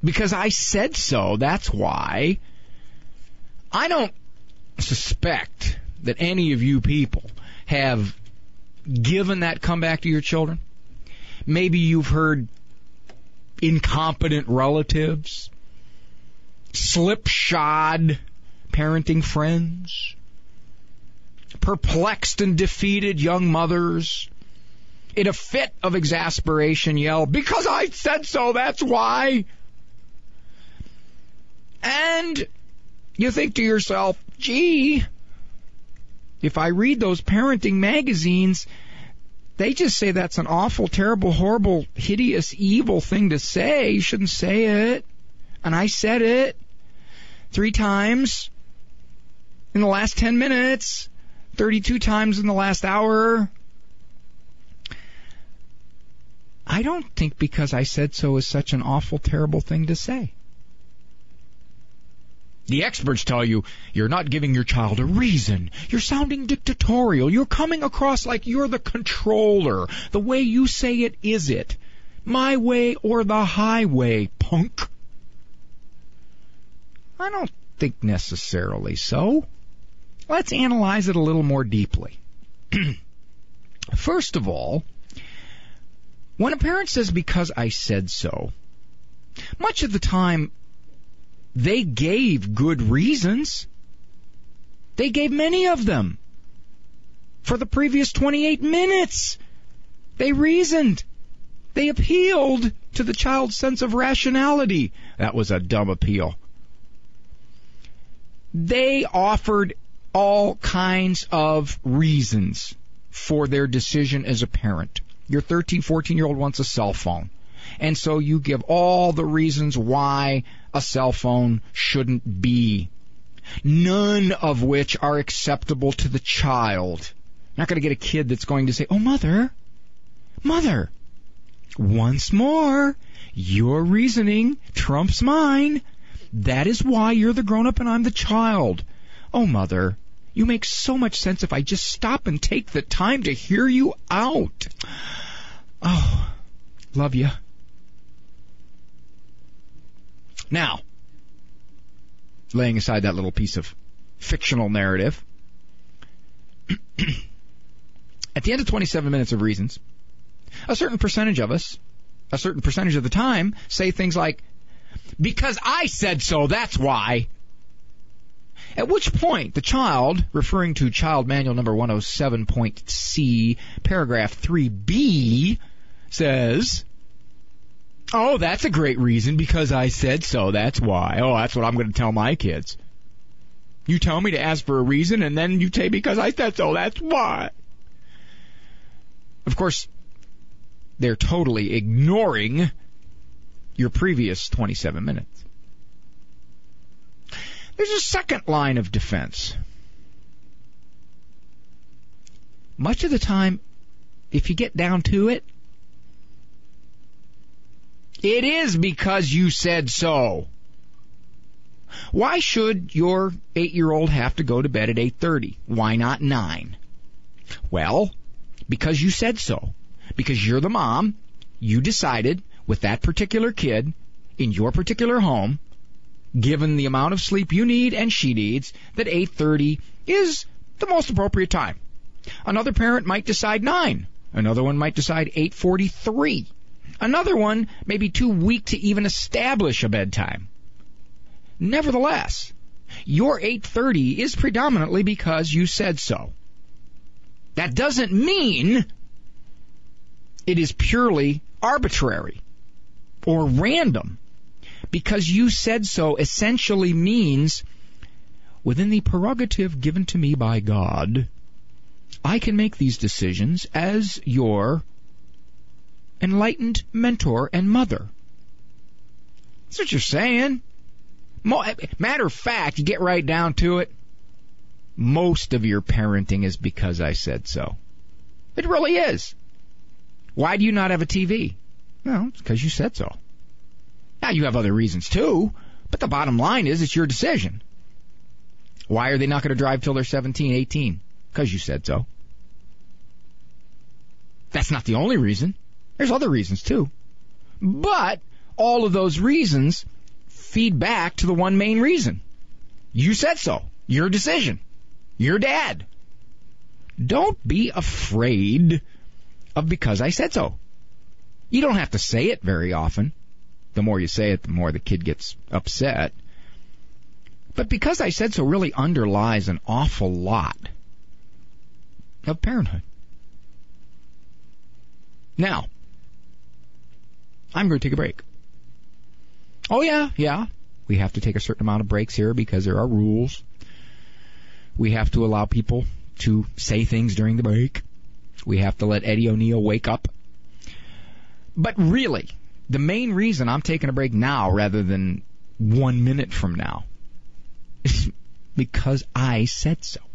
Because I said so, that's why. I don't suspect that any of you people have given that comeback to your children. Maybe you've heard incompetent relatives, slipshod parenting friends, perplexed and defeated young mothers in a fit of exasperation yell, because I said so, that's why. And you think to yourself, gee, if I read those parenting magazines, they just say that's an awful, terrible, horrible, hideous, evil thing to say. You shouldn't say it. And I said it 3 times in the last 10 minutes, 32 times in the last hour. I don't think because I said so is such an awful, terrible thing to say. The experts tell you you're not giving your child a reason. You're sounding dictatorial. You're coming across like you're the controller. The way you say it is it. My way or the highway, punk. I don't think necessarily so. Let's analyze it a little more deeply. First of all, when a parent says, because I said so, much of the time they gave good reasons. They gave many of them. For the previous 28 minutes, they reasoned. They appealed to the child's sense of rationality. That was a dumb appeal. They offered all kinds of reasons for their decision as a parent. Your 13, 14-year-old wants a cell phone. And so you give all the reasons why a cell phone shouldn't be, none of which are acceptable to the child. You're not going to get a kid that's going to say, oh, mother, once more, your reasoning trumps mine. That is why you're the grown-up and I'm the child. Oh, mother, you make so much sense if I just stop and take the time to hear you out. Oh, love you. Now, laying aside that little piece of fictional narrative, at the end of 27 minutes of reasons, a certain percentage of us, a certain percentage of the time, say things like, because I said so, that's why. At which point, the child, referring to Child Manual number 107.C, paragraph 3B, says, oh, that's a great reason, because I said so, that's why. Oh, that's what I'm going to tell my kids. You tell me to ask for a reason, and then you say, because I said so, that's why. Of course, they're totally ignoring your previous 27 minutes. There's a second line of defense. Much of the time, if you get down to it, it is because you said so. Why should your 8-year-old have to go to bed at 8:30? Why not 9? Well, because you said so. Because you're the mom, you decided with that particular kid in your particular home, given the amount of sleep you need and she needs, that 8:30 is the most appropriate time. Another parent might decide 9. Another one might decide 8:43. Another one may be too weak to even establish a bedtime. Nevertheless, your 8:30 is predominantly because you said so. That doesn't mean it is purely arbitrary or random. Because you said so essentially means, within the prerogative given to me by God, I can make these decisions as your enlightened mentor and mother. That's what you're saying. Matter of fact, you get right down to it, most of your parenting is because I said so. It really is. Why do you not have a TV? Well, it's because you said so. Now, you have other reasons too, but the bottom line is it's your decision. Why are they not going to drive till they're 17, 18? Because you said so. That's not the only reason. There's other reasons too. But all of those reasons feed back to the one main reason. You said so. Your decision. Your dad. Don't be afraid of because I said so. You don't have to say it very often. The more you say it, the more the kid gets upset. But because I said so really underlies an awful lot of parenthood. Now, I'm going to take a break. Oh, yeah. We have to take a certain amount of breaks here because there are rules. We have to allow people to say things during the break. We have to let Eddie O'Neill wake up. But really, the main reason I'm taking a break now rather than 1 minute from now is because I said so.